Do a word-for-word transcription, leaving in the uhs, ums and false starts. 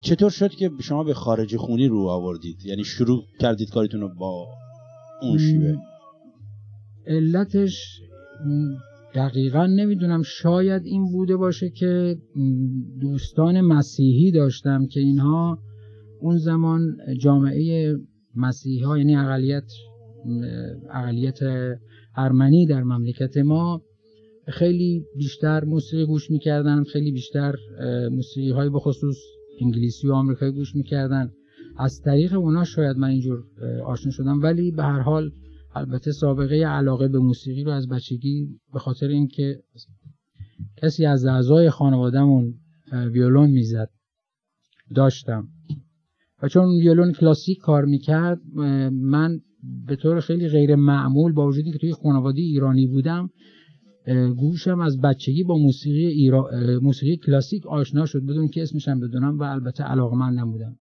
چطور شد که شما به خارج خونی رو آوردید؟ یعنی شروع کردید کاریتون رو با اون شیوه؟ علتش دقیقا نمیدونم، شاید این بوده باشه که دوستان مسیحی داشتم که اینها اون زمان جامعه مسیحی ها، یعنی اقلیت اقلیت ارمنی در مملکت ما خیلی بیشتر موسیقی گوش میکردن، خیلی بیشتر موسیقی های به خصوص انگلیسی و آمریکایی گوش میکردن. از طریق اونا شاید من اینجور آشنا شدم، ولی به هر حال البته سابقه علاقه به موسیقی رو از بچگی به خاطر اینکه کسی از اعضای خانواده‌مون ویولون میزد داشتم و چون ویولون کلاسیک کار میکرد، من به طور خیلی غیر معمول با وجودی که توی خانواده ایرانی بودم، گوشم از بچگی با موسیقی ایرا... موسیقی کلاسیک آشنا شد بدون که اسمش هم بدونم و البته علاقه‌مندم بودم.